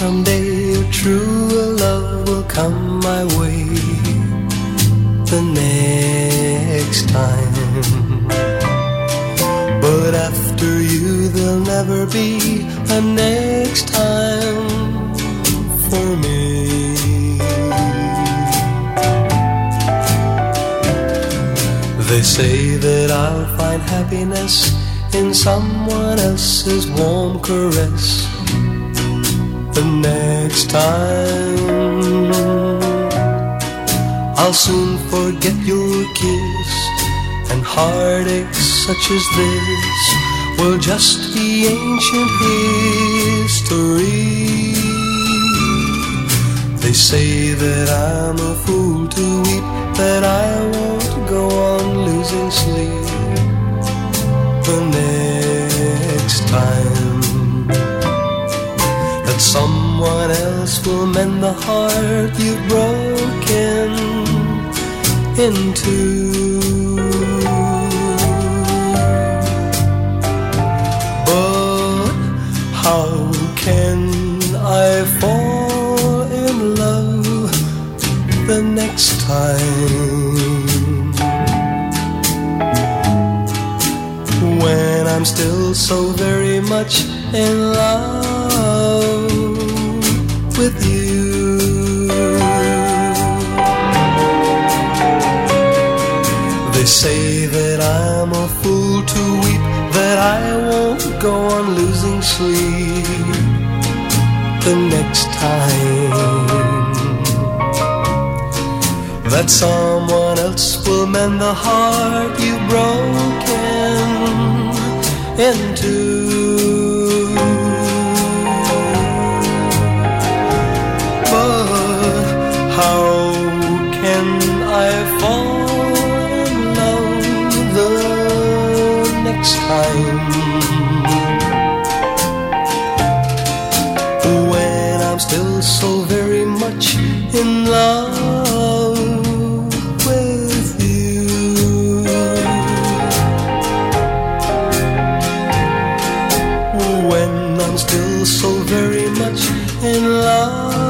someday a true love will come my way the next time. But after you there'll never be a next time for me. They say that I'll find happiness in someone else's warm caress the next time. I'll soon forget your kiss, and heartaches such as this will just be ancient history. They say that I'm a fool to weep, that I won't go on losing sleep the next time. That someone else will mend the heart you've broken into. But how can I fall in love the next time when I'm still so very much in love with you? They say that I'm a fool to weep, that I won't go on losing sleep the next time. That someone else will mend the heart you've broken into. But how can I fall in love the next time when I'm still so very much in love with you? When I'm still so very much in love